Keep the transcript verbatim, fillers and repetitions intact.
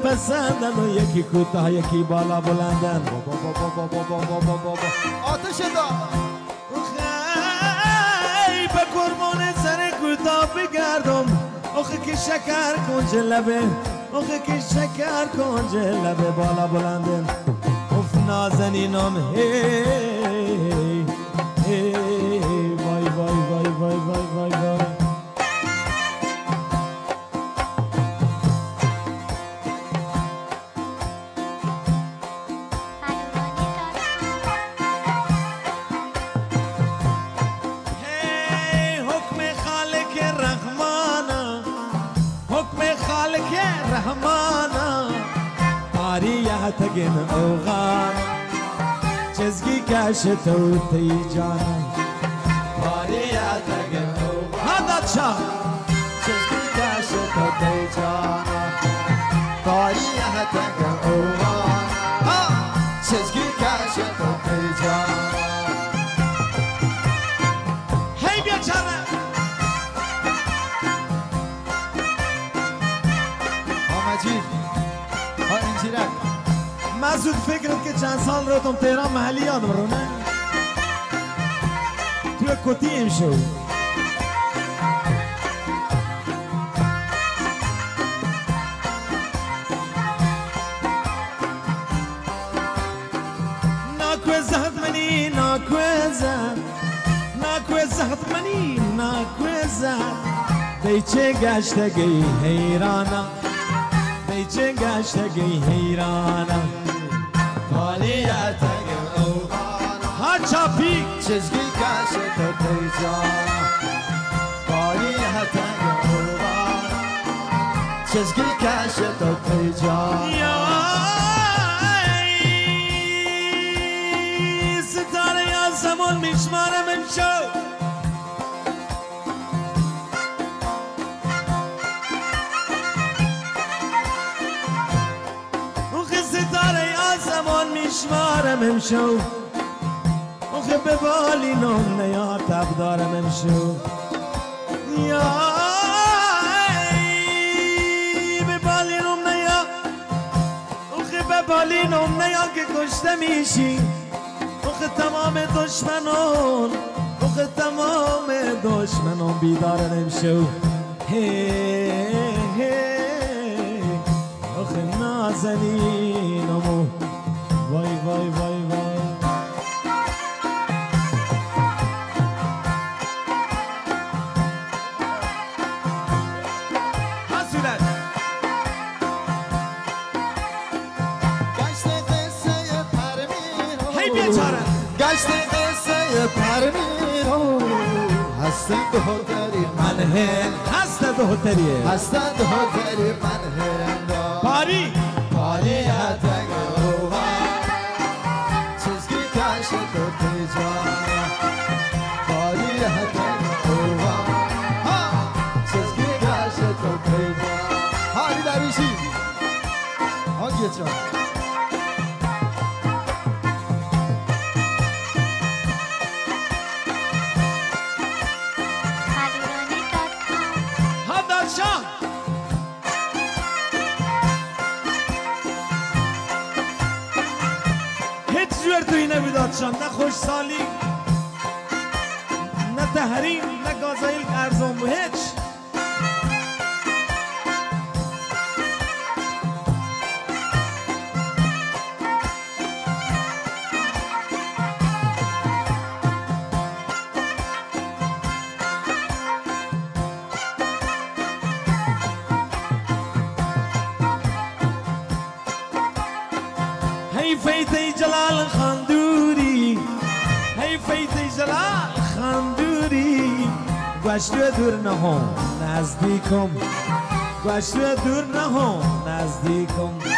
پسندن و یکی کوتاه یکی بالا بلندن. بابا بابا بابا بابا بابا بابا آتش دار خی به قربان سر کوتاه بگردم. آخه که شکر کنج لبه، آخه که شکر کنج لبه بالا بلندن. اف نازنینم هی هی وای وای وای وای وای وای وای. هی حکم خالق رحمانا، حکم خالق رحمانا، آریاتگن اوغان چزگی کشت و تی جانا. آریاتگن اوغان هادا چا چشمی کشت و تی جانا. آریاتگن اوغان چشمی کشت و تی جانا. هی بیا چانه ها مجید ها انجیرک مسعود فکرت که چند سال رو تم تهران محلی یادم رو نه توی کتی امشو ناکوزت منی ناکوزت ناکوزت منی ناکوزت دیچه گشتگی حیرانا دیچه گشتگی حیرانا. آریاتگن اوغان ها چاپی چشمی کشت و تی جانا. آریاتگن اوغان چشمی کشت و تی جانا. یا ای ستاره آسمان میشمارم امشب. اوخه ستاره آسمان میشمارم امشب. اوخه به بالینم نیا تب دارم امشب. یا ای به بالینم نیا، اوخه به بالینم نیا که کشته میشی. اوخه تمام دشمنان، اوخه تمام دشمنان بیدارن امشب. هی هی اوخه نازنینمو وای وای وای وای. حسولت گشت قصه پرمین هی بیچاره گشت قصه پرمین هستند دختری من هند هست دختریه هستند دختری من هندا. پاری آریاتگن اوغان چشمی کشت و تی جانا. آریاتگن اوغان چشمی کشت و تی جانا. حالی دریشی آنگه جان ها دادشاه هیچ جور توی نبی دادشاه. نه خوشسالی نه تحریم نه گازایل ارزون بود هیچ. هی فیتی جلال خاندوری، هی فیتی جلال خاندوری. گوشت دور نهام نزدیکم، گوشت دور نهام نزدیکم.